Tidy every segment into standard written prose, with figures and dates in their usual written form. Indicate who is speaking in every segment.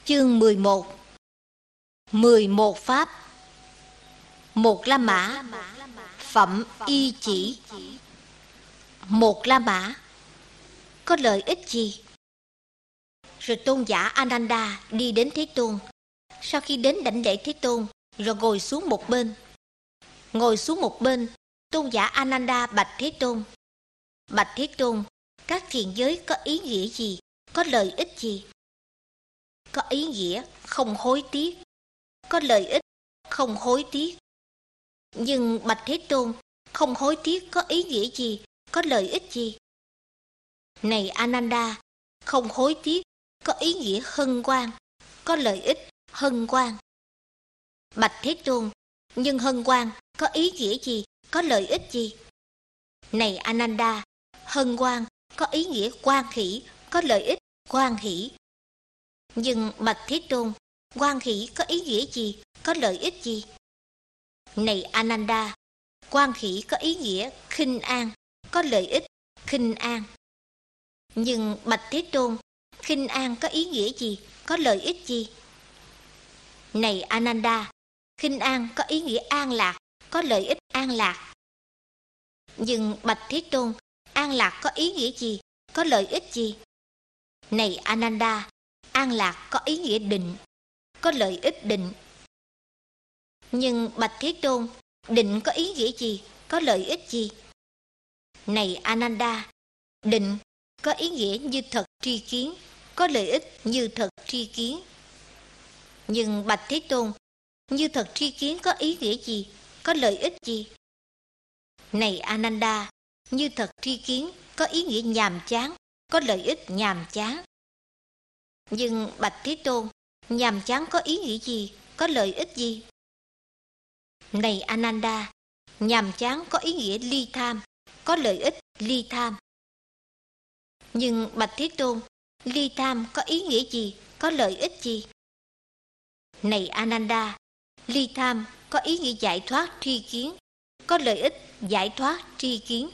Speaker 1: Chương 11. 11 pháp. Một La Mã, phẩm y chỉ. Một La Mã có lợi ích gì? Rồi tôn giả Ananda đi đến Thế Tôn. Sau khi đến đảnh lễ Thế Tôn, rồi ngồi xuống một bên. Tôn giả Ananda bạch Thế Tôn. Bạch Thế Tôn, các thiền giới có ý nghĩa gì? Có lợi ích gì? Có ý nghĩa không hối tiếc, có lợi ích không hối tiếc. Nhưng bạch Thế Tôn, không hối tiếc có ý nghĩa gì? Có lợi ích gì? Này Ananda, không hối tiếc có ý nghĩa hân hoan, có lợi ích hân hoan. Bạch Thế Tôn, nhưng hân hoan có ý nghĩa gì? Có lợi ích gì? Này Ananda, hân hoan có ý nghĩa hoan hỷ, có lợi ích hoan hỷ. Nhưng bạch Thế Tôn, hoan hỷ có ý nghĩa gì? Có lợi ích gì? Này Ananda, hoan hỷ có ý nghĩa khinh an, có lợi ích khinh an. Nhưng bạch Thế Tôn, khinh an có ý nghĩa gì? Có lợi ích gì? Này Ananda, khinh an có ý nghĩa an lạc, có lợi ích an lạc. Nhưng bạch Thế Tôn, an lạc có ý nghĩa gì? Có lợi ích gì? Này Ananda, an lạc có ý nghĩa định, có lợi ích định. Nhưng bạch Thế Tôn, định có ý nghĩa gì? Có lợi ích gì? Này Ananda, định có ý nghĩa như thật tri kiến, có lợi ích như thật tri kiến. Nhưng bạch Thế Tôn, như thật tri kiến có ý nghĩa gì? Có lợi ích gì? Này Ananda, như thật tri kiến có ý nghĩa nhàm chán, có lợi ích nhàm chán. Nhưng bạch Thế Tôn, nhàm chán có ý nghĩa gì? Có lợi ích gì? Này Ananda, nhàm chán có ý nghĩa ly tham, có lợi ích ly tham. Nhưng bạch Thế Tôn, ly tham có ý nghĩa gì? Có lợi ích gì? Này Ananda, ly tham có ý nghĩa giải thoát tri kiến, có lợi ích giải thoát tri kiến.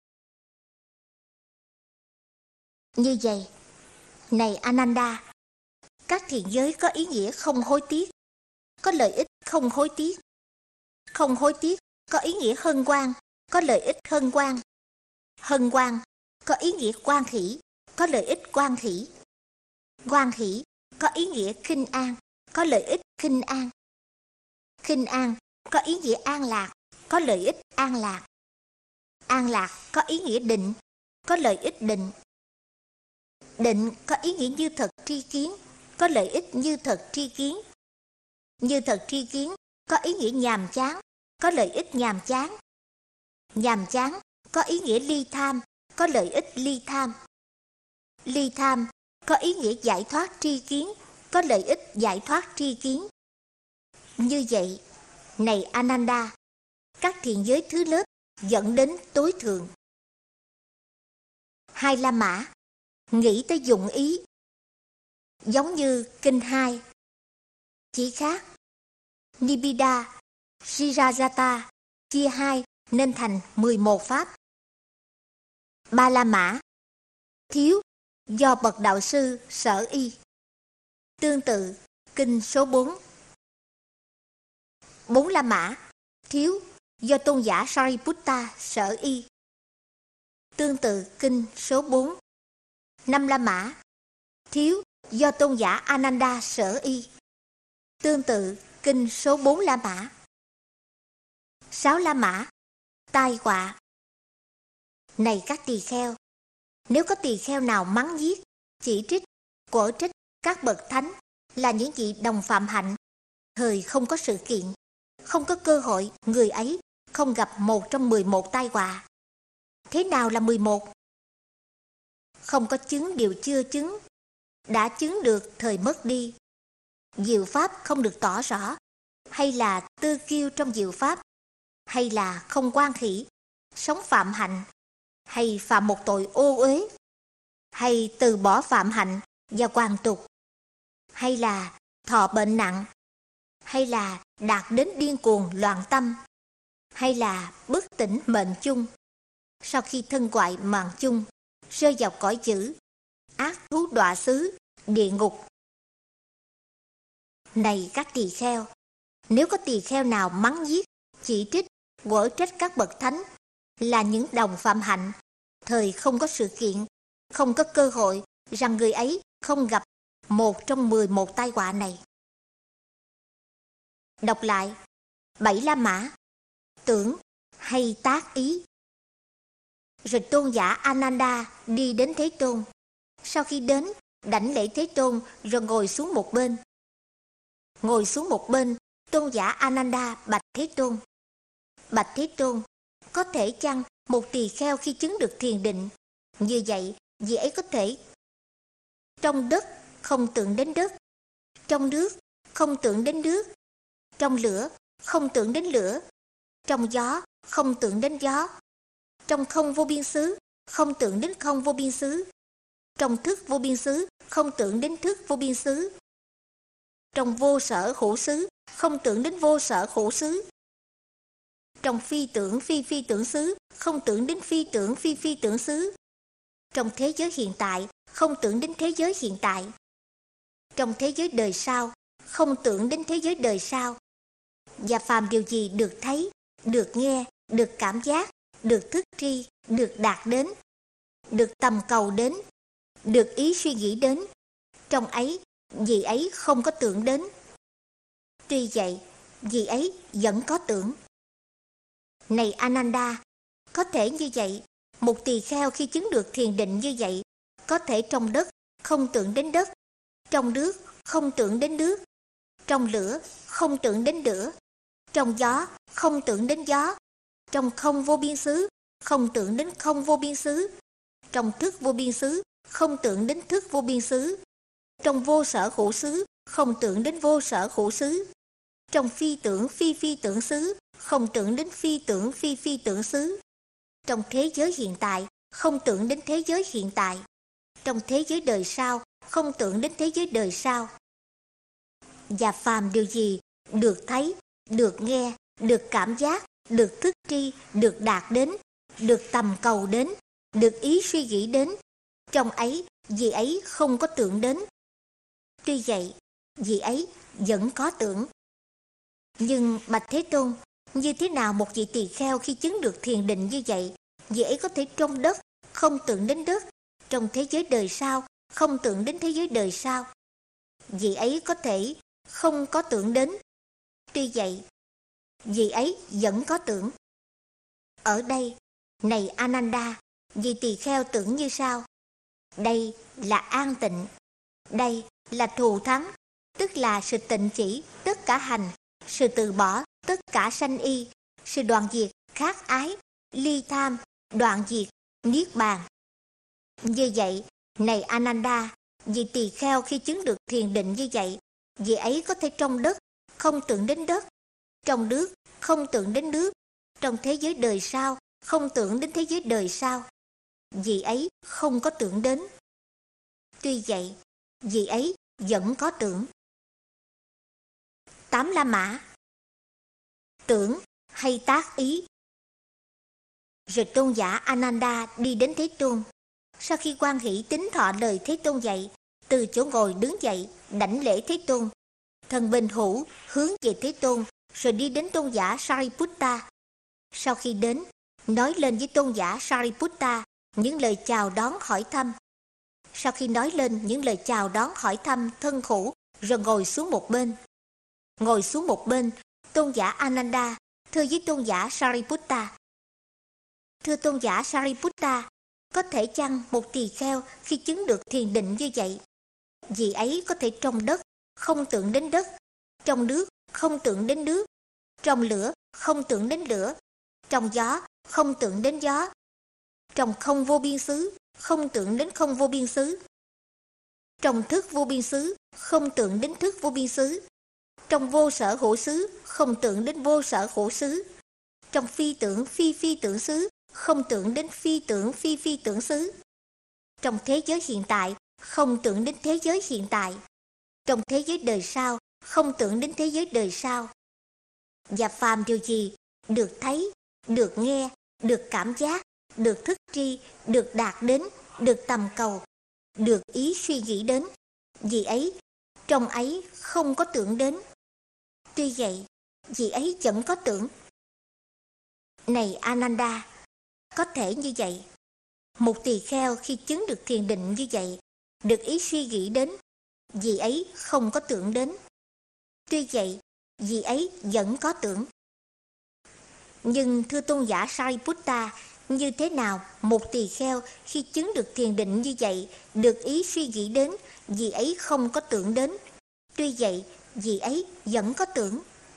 Speaker 1: Như vậy, này Ananda, các thiền giới có ý nghĩa không hối tiếc, có lợi ích không hối tiếc. Không hối tiếc có ý nghĩa hân hoan, có lợi ích hân hoan. Hân hoan có ý nghĩa hoan hỷ, có lợi ích hoan hỷ. Hoan hỷ có ý nghĩa khinh an, có lợi ích khinh an. Khinh an có ý nghĩa an lạc, có lợi ích an lạc. An lạc có ý nghĩa định, có lợi ích định. Định có ý nghĩa như thật tri kiến, có lợi ích như thật tri kiến. Như thật tri kiến có ý nghĩa nhàm chán, có lợi ích nhàm chán. Nhàm chán có ý nghĩa ly tham, có lợi ích ly tham. Ly tham có ý nghĩa giải thoát tri kiến, có lợi ích giải thoát tri kiến. Như vậy, này Ananda, các thiền giới thứ lớp dẫn đến tối thượng. Hai La Mã nghĩ tới dụng ý, giống như kinh 2. Chỉ khác, Nibbida, Sirajata chia 2 nên thành 11 pháp. Ba La Mã thiếu do bậc đạo sư sở y. Tương tự kinh số 4. Bốn La Mã thiếu do tôn giả Sariputta sở y. Tương tự kinh số 4. Năm La Mã thiếu do tôn giả Ananda sở y. Tương tự kinh số 4 La Mã. 6 La Mã tai họa. Này các tỳ kheo, nếu có tỳ kheo nào mắng nhiếc, chỉ trích, quở trách các bậc thánh là những vị đồng phạm hạnh, thời không có sự kiện, không có cơ hội, người ấy không gặp một trong 11 tai họa. Thế nào là 11? Không có chứng điều chưa chứng, đã chứng được thời mất đi, diệu pháp không được tỏ rõ, hay là tư kiêu trong diệu pháp, hay là không hoan hỷ, sống phạm hạnh, hay phạm một tội ô uế, hay từ bỏ phạm hạnh và hoàn tục, hay là thọ bệnh nặng, hay là đạt đến điên cuồng loạn tâm, hay là bất tỉnh mệnh chung, sau khi thân ngoại mạng chung, rơi vào cõi dữ, ác thú đọa xứ, địa ngục. Này các tỳ kheo, nếu có tỳ kheo nào mắng nhiếc, chỉ trích, quở trách các bậc thánh là những đồng phạm hạnh, thời không có sự kiện, không có cơ hội rằng người ấy không gặp một trong 11 tai họa này. Đọc lại, 7 La Mã, tưởng hay tác ý. Rồi tôn giả Ananda đi đến Thế Tôn. Sau khi đến, đảnh lễ Thế Tôn rồi ngồi xuống một bên. Ngồi xuống một bên, tôn giả Ananda bạch Thế Tôn. Bạch Thế Tôn, có thể chăng một tỳ kheo khi chứng được thiền định, như vậy, vị ấy có thể trong đất không tưởng đến đất, trong nước không tưởng đến nước, trong lửa không tưởng đến lửa, trong gió không tưởng đến gió, trong không vô biên xứ không tưởng đến không vô biên xứ, trong thức vô biên xứ không tưởng đến thức vô biên xứ, trong vô sở hữu xứ không tưởng đến vô sở hữu xứ, trong phi tưởng phi phi tưởng xứ không tưởng đến phi tưởng phi phi tưởng xứ, trong thế giới hiện tại không tưởng đến thế giới hiện tại, trong thế giới đời sau không tưởng đến thế giới đời sau, và phàm điều gì được thấy, được nghe, được cảm giác, được thức tri, được đạt đến, được tầm cầu đến, được ý suy nghĩ đến, trong ấy vị ấy không có tưởng đến. Tuy vậy, vị ấy vẫn có tưởng. Này Ananda, có thể như vậy, một tỳ kheo khi chứng được thiền định như vậy, có thể trong đất không tưởng đến đất, trong nước không tưởng đến nước, trong lửa không tưởng đến lửa, trong gió không tưởng đến gió, trong không vô biên xứ không tưởng đến không vô biên xứ, trong thức vô biên xứ không tưởng đến thức vô biên xứ, trong vô sở hữu xứ không tưởng đến vô sở hữu xứ, trong phi tưởng phi phi tưởng xứ không tưởng đến phi tưởng phi phi tưởng xứ, trong thế giới hiện tại không tưởng đến thế giới hiện tại, trong thế giới đời sau không tưởng đến thế giới đời sau. Và phàm điều gì được thấy, được nghe, được cảm giác, được thức tri, được đạt đến, được tầm cầu đến, được ý suy nghĩ đến, trong ấy vị ấy không có tưởng đến. Tuy vậy, vị ấy vẫn có tưởng. Nhưng bạch Thế Tôn, như thế nào một vị tỳ kheo khi chứng được thiền định như vậy, vị ấy có thể trong đất không tưởng đến đất, trong thế giới đời sau không tưởng đến thế giới đời sau, vị ấy có thể không có tưởng đến. Tuy vậy, vị ấy vẫn có tưởng. Ở đây, này Ananda, vị tỳ kheo tưởng như sau: đây là an tịnh, đây là thù thắng, tức là sự tịnh chỉ tất cả hành, sự từ bỏ tất cả sanh y, sự đoạn diệt khát ái, ly tham, đoạn diệt niết bàn. Như vậy, này Ananda, vị tỳ kheo khi chứng được thiền định như vậy, vị ấy có thể trong đất không tưởng đến đất, trong nước không tưởng đến nước, trong thế giới đời sau không tưởng đến thế giới đời sau, vị ấy không có tưởng đến. Tuy vậy, vị ấy vẫn có tưởng. 8 La Mã, tưởng hay tác ý. Rồi tôn giả Ananda đi đến Thế Tôn. Sau khi hoan hỷ tín thọ lời Thế Tôn dạy, từ chỗ ngồi đứng dậy, đảnh lễ Thế Tôn. Thần Bình Hữu hướng về Thế Tôn, rồi đi đến tôn giả Sariputta. Sau khi đến, nói lên với tôn giả Sariputta những lời chào đón hỏi thăm. Sau khi nói lên những lời chào đón hỏi thăm thân hữu, rồi ngồi xuống một bên. Ngồi xuống một bên, tôn giả Ananda thưa với tôn giả Sariputta: thưa tôn giả Sariputta, có thể chăng một tỳ kheo khi chứng được thiền định như vậy, vị ấy có thể trong đất không tưởng đến đất, trong nước không tưởng đến nước, trong lửa không tưởng đến lửa, trong gió không tưởng đến gió, trong không vô biên xứ không tưởng đến không vô biên xứ, trong thức vô biên xứ không tưởng đến thức vô biên xứ, trong vô sở hữu xứ không tưởng đến vô sở hữu xứ, trong phi tưởng phi phi tưởng xứ không tưởng đến phi tưởng phi phi tưởng xứ, trong thế giới hiện tại không tưởng đến thế giới hiện tại, trong thế giới đời sau không tưởng đến thế giới đời sau. Và phàm điều gì được thấy, được nghe, được cảm giác, được thức tri, được đạt đến, được tầm cầu, được ý suy nghĩ đến, vì ấy trong ấy không có tưởng đến. Tuy vậy, vị ấy vẫn có tưởng. Này Ananda, có thể như vậy. Một tỳ kheo khi chứng được thiền định như vậy, được ý suy nghĩ đến, vị ấy không có tưởng đến. Tuy vậy, vị ấy vẫn có tưởng. Nhưng thưa tôn giả Sariputta, như thế nào một tỳ kheo khi chứng được thiền định như vậy, được ý suy nghĩ đến, vị ấy không có tưởng đến. Tuy vậy, vị ấy vẫn có tưởng.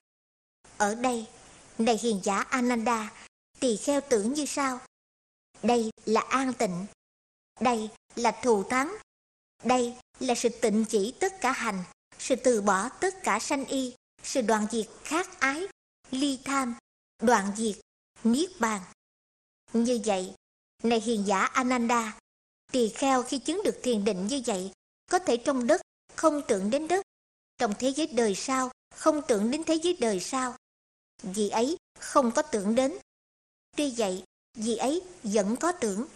Speaker 1: Ở đây, này hiền giả Ananda, tỳ kheo tưởng như sau. Đây là an tịnh. Đây là thù thắng. Đây là sự tịnh chỉ tất cả hành, sự từ bỏ tất cả sanh y, sự đoạn diệt khát ái, ly tham, đoạn diệt, niết bàn. Như vậy, này hiền giả Ananda, tỳ kheo khi chứng được thiền định như vậy, có thể trong đất không tưởng đến đất, trong thế giới đời sau không tưởng đến thế giới đời sau. Vị ấy không có tưởng đến. Tuy vậy, vị ấy vẫn có tưởng.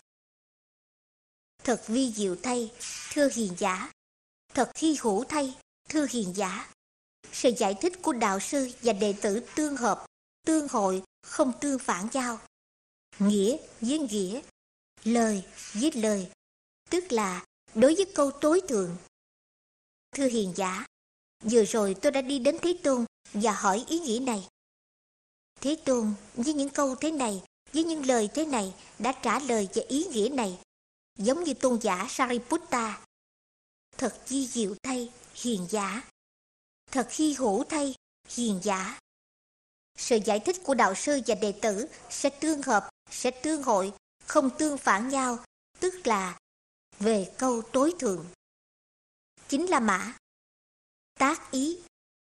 Speaker 1: Thật vi diệu thay, thưa hiền giả. Thật hy hữu thay, thưa hiền giả. Sự giải thích của đạo sư và đệ tử tương hợp, tương hội, không tương phản giao. Nghĩa với nghĩa, lời với lời, tức là đối với câu tối thượng. Thưa hiền giả, vừa rồi tôi đã đi đến Thế Tôn và hỏi ý nghĩa này. Thế Tôn với những câu thế này, với những lời thế này đã trả lời về ý nghĩa này, giống như tôn giả Sariputta. Thật di diệu thay, hiền giả. Thật hy hữu thay, hiền giả. Sự giải thích của đạo sư và đệ tử sẽ tương hợp, sẽ tương hội, không tương phản nhau, tức là về câu tối thượng. Chính là mã. Tác ý.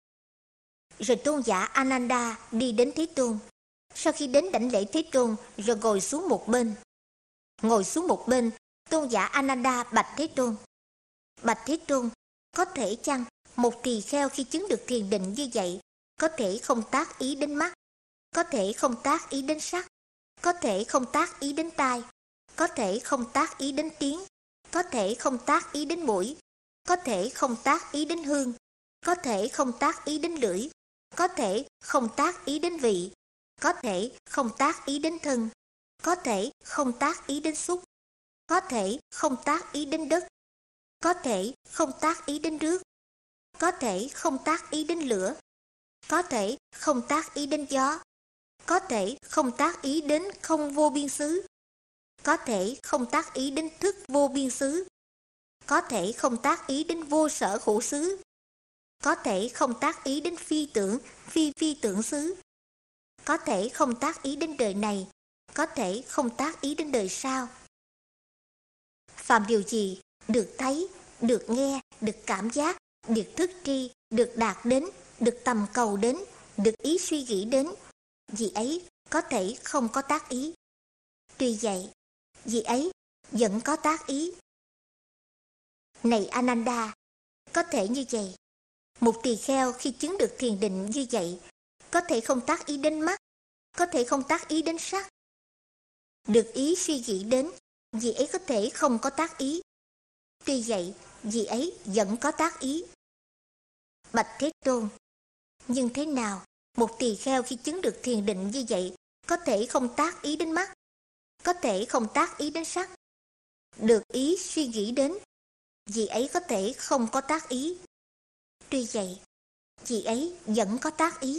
Speaker 1: Rồi tôn giả Ananda đi đến Thế Tôn. Sau khi đến đảnh lễ Thế Tôn rồi ngồi xuống một bên. Ngồi xuống một bên, tôn giả Ananda bạch Thế Tôn. Bạch Thế Tôn, có thể chăng một tỳ kheo khi chứng được thiền định như vậy, có thể không tác ý đến mắt, có thể không tác ý đến sắc, có thể không tác ý đến tai, có thể không tác ý đến tiếng, có thể không tác ý đến mũi, có thể không tác ý đến hương, có thể không tác ý đến lưỡi, có thể không tác ý đến vị, có thể không tác ý đến thân, có thể không tác ý đến xúc, có thể không tác ý đến đất, có thể không tác ý đến nước, có thể không tác ý đến lửa, có thể không tác ý đến gió, có thể không tác ý đến không vô biên xứ, có thể không tác ý đến thức vô biên xứ, có thể không tác ý đến vô sở hữu xứ, có thể không tác ý đến phi tưởng, phi phi tưởng xứ, có thể không tác ý đến đời này, có thể không tác ý đến đời sau. Phàm điều gì được thấy, được nghe, được cảm giác, được thức tri, được đạt đến, được tầm cầu đến, được ý suy nghĩ đến, vì ấy có thể không có tác ý. Tuy vậy, vì ấy vẫn có tác ý. Này Ananda, có thể như vậy. Một tỳ kheo khi chứng được thiền định như vậy, có thể không tác ý đến mắt, có thể không tác ý đến sắc. Được ý suy nghĩ đến, vì ấy có thể không có tác ý. Tuy vậy, vì ấy vẫn có tác ý. Bạch Thế Tôn, nhưng thế nào một tỳ kheo khi chứng được thiền định như vậy, có thể không tác ý đến mắt, có thể không tác ý đến sắc. Được ý suy nghĩ đến, vì ấy có thể không có tác ý. Tuy vậy, vì ấy vẫn có tác ý.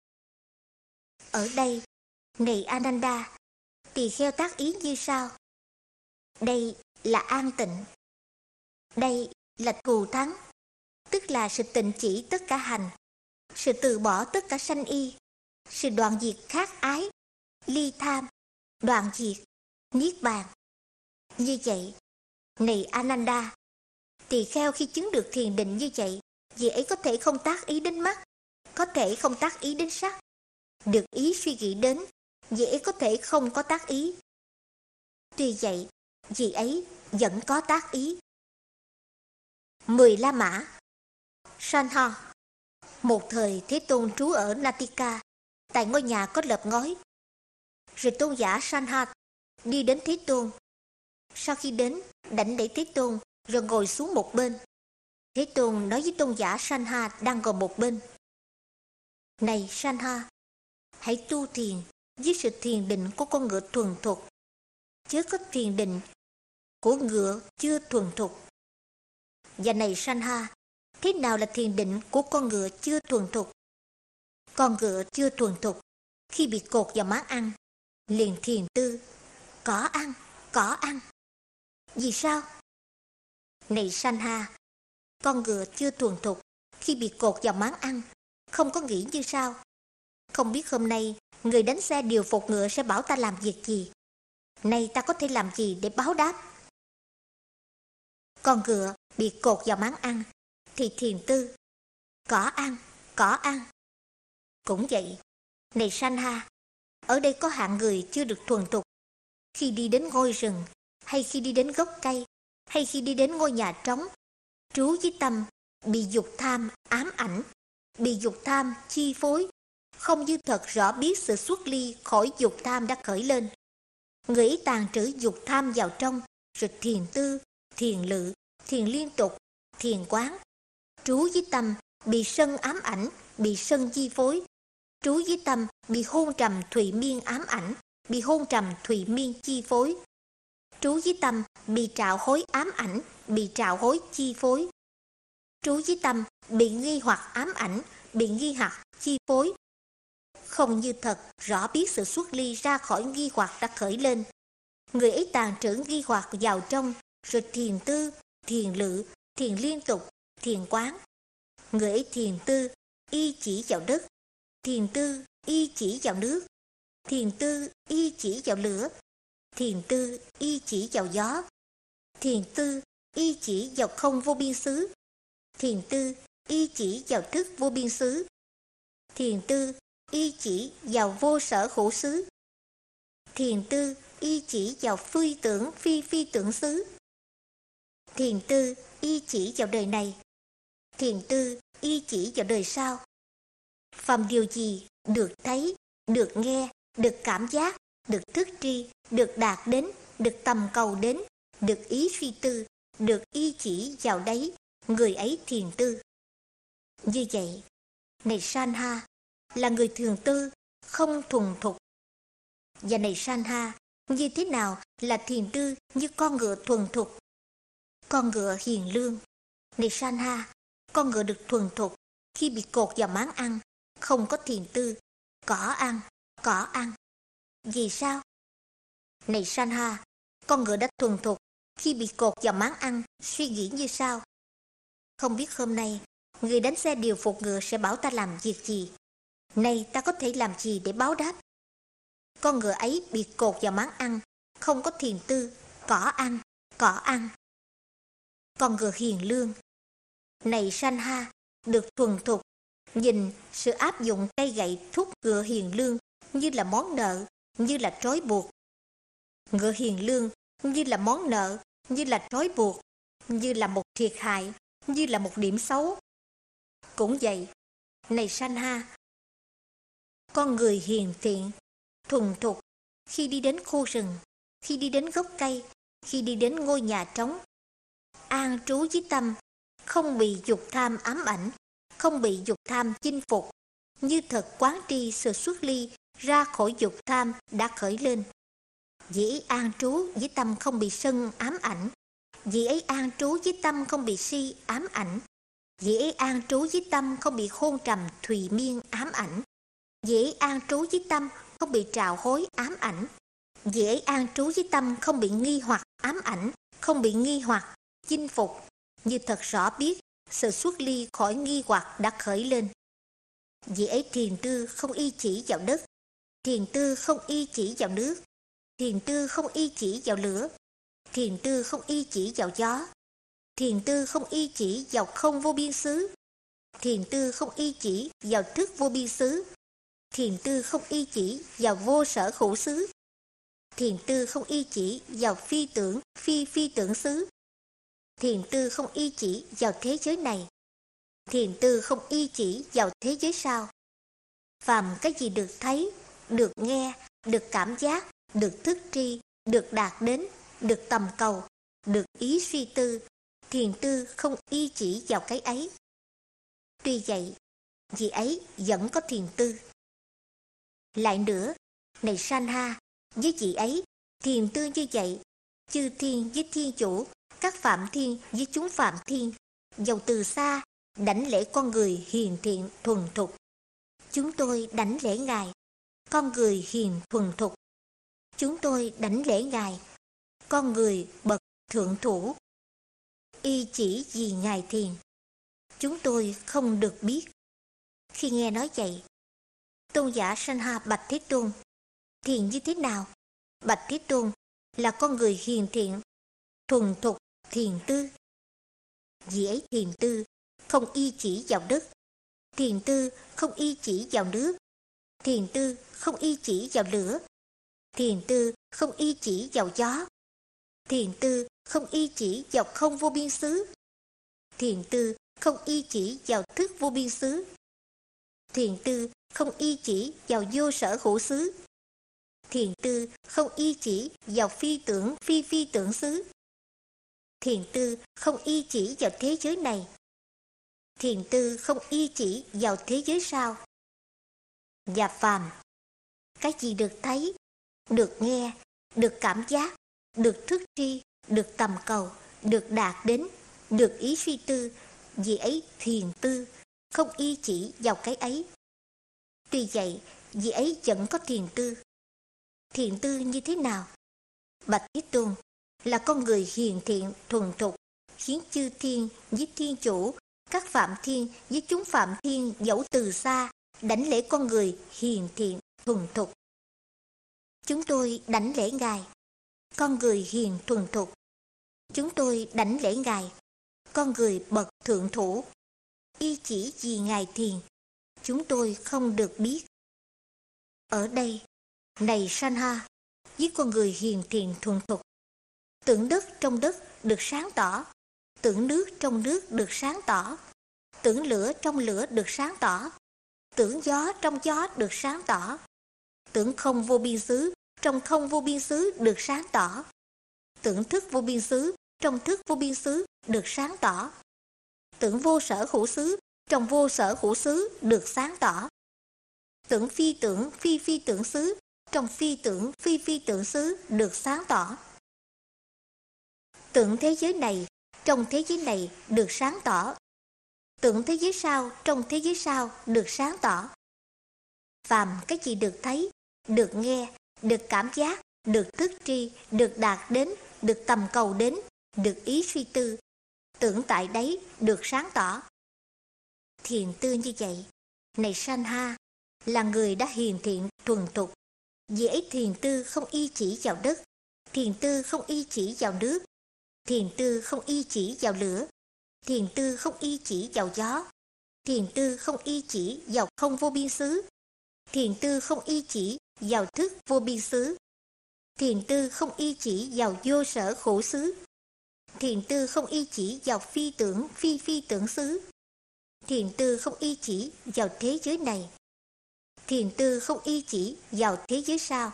Speaker 1: Ở đây, này Ananda, tỳ kheo tác ý như sau. Đây là an tịnh. Đây là thù thắng, tức là sự tịnh chỉ tất cả hành, sự từ bỏ tất cả sanh y, sự đoạn diệt khát ái, ly tham, đoạn diệt, niết bàn. Như vậy, này Ananda, tỳ kheo khi chứng được thiền định như vậy, vì ấy có thể không tác ý đến mắt, có thể không tác ý đến sắc. Được ý suy nghĩ đến, vì ấy có thể không có tác ý. Tuy vậy, vì ấy vẫn có tác ý. 10 La Mã. Sanha. Một thời Thế Tôn trú ở Natika, tại ngôi nhà có lợp ngói. Rồi tôn giả Sanha đi đến Thế Tôn. Sau khi đến, đảnh lễ Thế Tôn, rồi ngồi xuống một bên. Thế Tôn nói với tôn giả Sanha đang ngồi một bên. Này Sanha, hãy tu thiền với sự thiền định của con ngựa thuần thục, chớ có thiền định của ngựa chưa thuần thục. Và này Sanha, thế nào là thiền định của con ngựa chưa thuần thục? Con ngựa chưa thuần thục, khi bị cột vào máng ăn, liền thiền tư, cỏ ăn, cỏ ăn. Vì sao? Này Sanha, con ngựa chưa thuần thục, khi bị cột vào máng ăn, không có nghĩ như sau: không biết hôm nay người đánh xe điều phục ngựa sẽ bảo ta làm việc gì, nay ta có thể làm gì để báo đáp. Con ngựa bị cột vào máng ăn thì thiền tư, cỏ ăn, cỏ ăn. Cũng vậy, này Sanha, ở đây có hạng người chưa được thuần thục, khi đi đến ngôi rừng, hay khi đi đến gốc cây, hay khi đi đến ngôi nhà trống, trú với tâm bị dục tham ám ảnh, bị dục tham chi phối, không như thật rõ biết sự xuất ly khỏi dục tham đã khởi lên. Người ấy tàn trữ dục tham vào trong, rồi thiền tư, thiền lự, thiền liên tục, thiền quán, trú với tâm bị sân ám ảnh, bị sân chi phối, trú với tâm bị hôn trầm thụy miên ám ảnh, bị hôn trầm thụy miên chi phối, trú với tâm bị trạo hối ám ảnh, bị trạo hối chi phối, trú với tâm bị nghi hoặc ám ảnh, bị nghi hoặc chi phối, không như thật rõ biết sự xuất ly ra khỏi nghi hoặc đã khởi lên. Người ấy tàn trữ nghi hoặc vào trong, rồi thiền tư, thiền lự, thiền liên tục, thiền quán. Người ấy thiền tư y chỉ vào đất, thiền tư y chỉ vào nước, thiền tư y chỉ vào lửa, thiền tư y chỉ vào gió, thiền tư y chỉ vào không vô biên xứ, thiền tư y chỉ vào thức vô biên xứ, thiền tư y chỉ vào vô sở hữu xứ, thiền tư y chỉ vào phi tưởng phi phi tưởng xứ, thiền tư y chỉ vào đời này, thiền tư y chỉ vào đời sau. Phàm điều gì được thấy, được nghe, được cảm giác, được thức tri, được đạt đến, được tầm cầu đến, được ý suy tư, được y chỉ vào đấy, người ấy thiền tư. Như vậy, này Sanha, là người thường tư, không thuần thục. Và này Sanha, như thế nào là thiền tư như con ngựa thuần thục? Con ngựa hiền lương. Này Sanha, con ngựa được thuần thục, khi bị cột vào máng ăn, không có thiền tư, cỏ ăn, cỏ ăn. Vì sao? Này Sanha, con ngựa đã thuần thục, khi bị cột vào máng ăn, suy nghĩ như sau: không biết hôm nay người đánh xe điều phục ngựa sẽ bảo ta làm việc gì, nay ta có thể làm gì để báo đáp. Con ngựa ấy bị cột vào máng ăn, không có thiền tư, cỏ ăn, cỏ ăn. Con ngựa hiền lương. Này Sanha, được thuần thục, nhìn sự áp dụng cây gậy thúc ngựa hiền lương như là món nợ, như là trói buộc. Ngựa hiền lương như là món nợ, như là trói buộc, như là một thiệt hại, như là một điểm xấu. Cũng vậy, này Sanha, con người hiền thiện, thuần thục, khi đi đến khu rừng, khi đi đến gốc cây, khi đi đến ngôi nhà trống, an trú với tâm, không bị dục tham ám ảnh, không bị dục tham chinh phục, như thật quán tri sự xuất ly ra khỏi dục tham đã khởi lên. Dĩ an trú với tâm không bị sân ám ảnh, dĩ ấy an trú với tâm không bị si ám ảnh, dĩ ấy an trú với tâm không bị hôn trầm thùy miên ám ảnh, dĩ ấy an trú với tâm không bị trạo hối ám ảnh, dĩ ấy an trú với tâm không bị nghi hoặc ám ảnh, không bị nghi hoặc chinh phục, như thật rõ biết sự xuất ly khỏi nghi hoặc đã khởi lên. Dĩ ấy thiền tư không y chỉ vào đất, thiền tư không y chỉ vào nước, thiền tư không y chỉ vào lửa, thiền tư không y chỉ vào gió, thiền tư không y chỉ vào không vô biên xứ, thiền tư không y chỉ vào thức vô biên xứ, thiền tư không y chỉ vào vô sở hữu xứ, thiền tư không y chỉ vào phi tưởng phi phi tưởng xứ, thiền tư không y chỉ vào thế giới này, thiền tư không y chỉ vào thế giới sau. Phàm cái gì được thấy, được nghe, được cảm giác, được thức tri, được đạt đến, được tầm cầu, được ý suy tư, Thiền tư không y chỉ vào cái ấy. Tuy vậy, vị ấy vẫn có thiền tư. Lại nữa, này Sanha, với vị ấy, thiền tư như vậy, chư thiên với thiên chủ, các phạm thiên với chúng phạm thiên, dầu từ xa, đảnh lễ con người hiền thiện thuần thục. Chúng tôi đảnh lễ Ngài, con người hiền thuần thục. Chúng tôi đảnh lễ Ngài, con người bậc thượng thủ. Y chỉ vì Ngài thiền, chúng tôi không được biết. Khi nghe nói vậy, tôn giả Sanha bạch Thế Tôn, thiền như thế nào? Bạch Thế Tôn, là con người hiền thiện, thuần thục thiền tư. Vì ấy thiền tư không y chỉ vào đất, thiền tư không y chỉ vào nước, thiền tư không y chỉ vào lửa, thiền tư không y chỉ vào gió, thiền tư không y chỉ vào không vô biên xứ, thiền tư không y chỉ vào thức vô biên xứ, thiền tư không y chỉ vào vô sở hữu xứ, thiền tư không y chỉ vào phi tưởng phi phi tưởng xứ, thiền tư không y chỉ vào thế giới này, thiền tư không y chỉ vào thế giới sau. Và phàm, cái gì được thấy, được nghe, được cảm giác, được thức tri, được tầm cầu, được đạt đến, được ý suy tư, vì ấy thiền tư, không y chỉ vào cái ấy. Tuy vậy, vì ấy vẫn có thiền tư. Thiền tư như thế nào? Bạch Thế Tôn, là con người hiền thiện thuần thục, khiến chư thiên với thiên chủ, các phạm thiên với chúng phạm thiên dẫu từ xa, đảnh lễ con người hiền thiện thuần thục. Chúng tôi đảnh lễ Ngài, con người hiền thuần thục. Chúng tôi đảnh lễ Ngài, con người bậc thượng thủ. Y chỉ vì Ngài thiền, chúng tôi không được biết. Ở đây, này Sanha, với con người hiền thiện thuần thục, tưởng đất trong đất được sáng tỏ, tưởng nước trong nước được sáng tỏ, tưởng lửa trong lửa được sáng tỏ, tưởng gió trong gió được sáng tỏ, tưởng không vô biên xứ trong không vô biên xứ được sáng tỏ, tưởng thức vô biên xứ trong thức vô biên xứ được sáng tỏ, tưởng vô sở hữu xứ trong vô sở hữu xứ được sáng tỏ, tưởng phi phi tưởng xứ trong phi phi tưởng xứ được sáng tỏ, tưởng thế giới này trong thế giới này được sáng tỏ, tưởng thế giới sau trong thế giới sau được sáng tỏ. Phàm cái gì được thấy, được nghe, được cảm giác, được thức tri, được đạt đến, được tầm cầu đến, được ý suy tư, tưởng tại đấy được sáng tỏ. Thiền tư như vậy, này Sanha, là người đã hiền thiện thuần thục. Vì ấy thiền tư không y chỉ vào đất, thiền tư không y chỉ vào nước, thiền tư không y chỉ vào lửa, thiền tư không y chỉ vào gió, thiền tư không y chỉ vào không vô biên xứ, thiền tư không y chỉ vào thức vô biên xứ, thiền tư không y chỉ vào vô sở hữu xứ, thiền tư không y chỉ vào phi phi tưởng xứ, thiền tư không y chỉ vào thế giới này, thiền tư không y chỉ vào thế giới sau.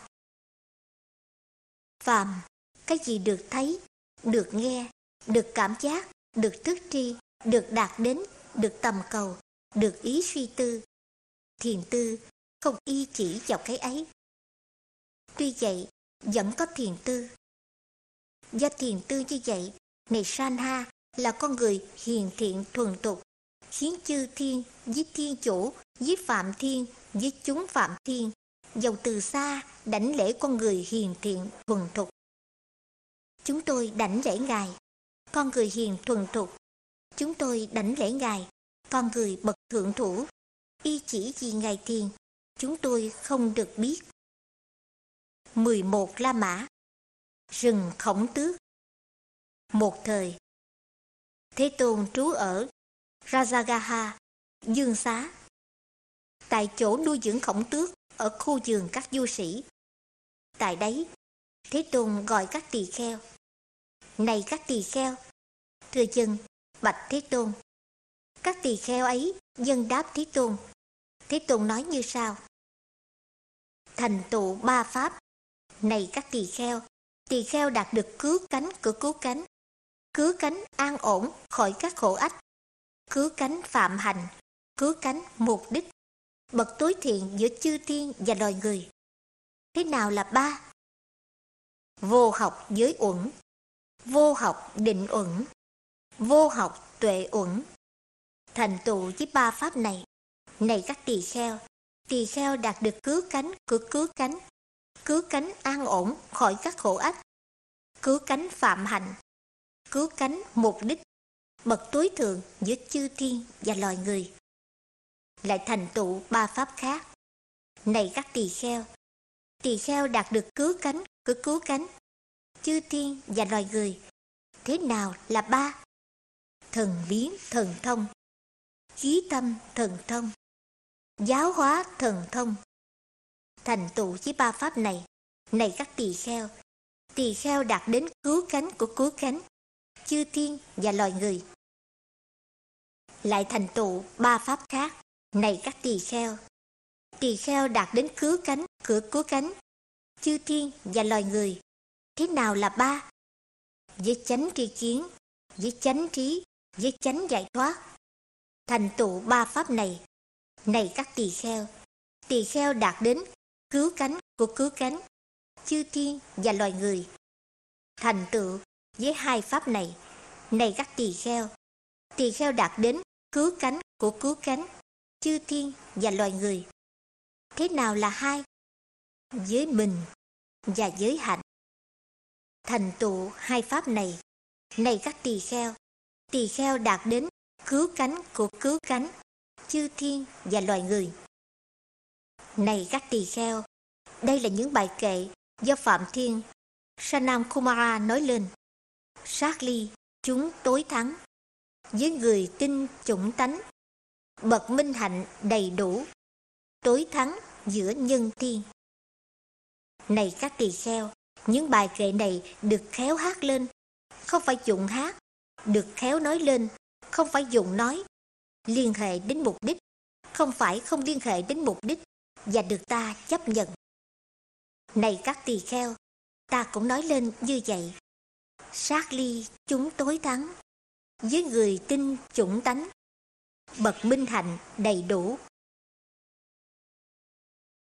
Speaker 1: Phàm, cái gì được thấy, được nghe, được cảm giác, được thức tri, được đạt đến, được tầm cầu, được ý suy tư, thiền tư không y chỉ vào cái ấy. Tuy vậy, vẫn có thiền tư. Do thiền tư như vậy, này Sanha, là con người hiền thiện thuần thục, khiến chư thiên với thiên chủ, với phạm thiên, với chúng phạm thiên, dầu từ xa đảnh lễ con người hiền thiện thuần thục. Chúng tôi đảnh lễ Ngài, con người hiền thuần thục. Chúng tôi đảnh lễ Ngài, con người bậc thượng thủ. Y chỉ vì Ngài thiền, chúng tôi không được biết. 11 La Mã. Rừng Khổng Tước. Một thời, Thế Tôn trú ở Rajagaha, Dương Xá, tại chỗ nuôi dưỡng khổng tước ở khu vườn các du sĩ. Tại đấy, Thế Tôn gọi các tỳ kheo. Này các tỳ kheo, thưa dân, bạch Thế Tôn. Các tỳ kheo ấy dân đáp Thế Tôn. Thế Tôn nói như sau: thành tựu ba pháp. Này các tỳ kheo đạt được cứu cánh của cứu cánh. cứu cánh an ổn khỏi các khổ ách, cứu cánh phạm hạnh, cứu cánh mục đích, bậc tối thiện giữa chư thiên và loài người. Thế nào là ba? Vô học giới uẩn, vô học định uẩn, vô học tuệ uẩn. Thành tựu với ba pháp này, này các tỳ kheo đạt được cứu cánh của cứu cánh an ổn khỏi các khổ ách, cứu cánh phạm hạnh, cứu cánh mục đích, bậc tối thượng giữa chư thiên và loài người. Lại thành tựu ba pháp khác, này các tỳ kheo đạt được cứu cánh của cứu cánh chư thiên và loài người. Thế nào là ba? Thần biến thần thông, chí tâm thần thông, giáo hóa thần thông. Thành tựu với ba pháp này, này các tỳ kheo đạt đến cứu cánh của cứu cánh chư thiên và loài người. Lại thành tựu ba pháp khác, này các tỳ kheo đạt đến cứu cánh của cứu cánh chư thiên và loài người. Thế nào là ba? Với chánh tri kiến, với chánh trí, với chánh giải thoát. Thành tựu ba pháp này, này các tỳ kheo đạt đến cứu cánh của cứu cánh chư thiên và loài người. Thành tựu với hai pháp này, này các tỳ kheo đạt đến cứu cánh của cứu cánh chư thiên và loài người. Thế nào là hai? Với mình và giới hạnh. Thành tựu hai pháp này, này các tỳ kheo đạt đến cứu cánh của cứu cánh chư thiên và loài người. Này các tỳ kheo, đây là những bài kệ do Phạm Thiên Sanam Kumara nói lên. Sát ly chúng tối thắng, với người tin chủng tánh, bậc minh hạnh đầy đủ, tối thắng giữa nhân thiên. Này các tỳ kheo, những bài kệ này được khéo hát lên, không phải dụng hát, được khéo nói lên, không phải dụng nói, liên hệ đến mục đích, không phải không liên hệ đến mục đích, và được ta chấp nhận. Này các tỳ kheo, ta cũng nói lên như vậy. Sát ly chúng tối thắng, với người tin chủng tánh, bậc minh hạnh đầy đủ,